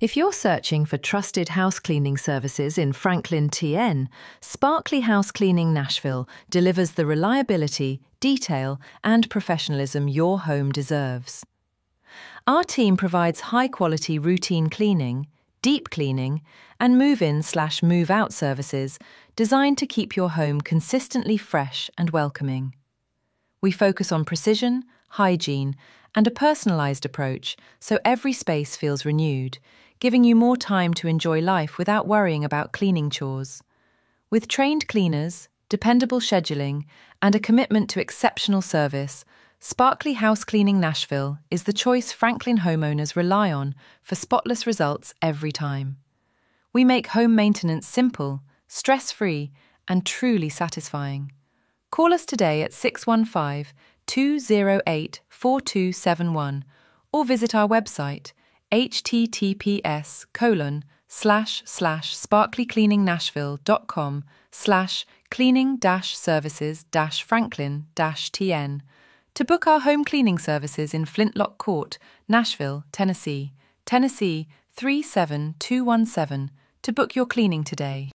If you're searching for trusted house cleaning services in Franklin, TN, Sparkly House Cleaning Nashville delivers the reliability, detail, and professionalism your home deserves. Our team provides high-quality routine cleaning, deep cleaning, and move-in/move-out services designed to keep your home consistently fresh and welcoming. We focus on precision, hygiene, and a personalized approach so every space feels renewed, giving you more time to enjoy life without worrying about cleaning chores. With trained cleaners, dependable scheduling, and a commitment to exceptional service, Sparkly House Cleaning Nashville is the choice Franklin homeowners rely on for spotless results every time. We make home maintenance simple, stress-free, and truly satisfying. Call us today at 615-208-4271 or visit our website https://sparklycleaningnashville.com/cleaning-services-franklin-tn to book our home cleaning services in Flintlock Court, Nashville, Tennessee 37217 to book your cleaning today.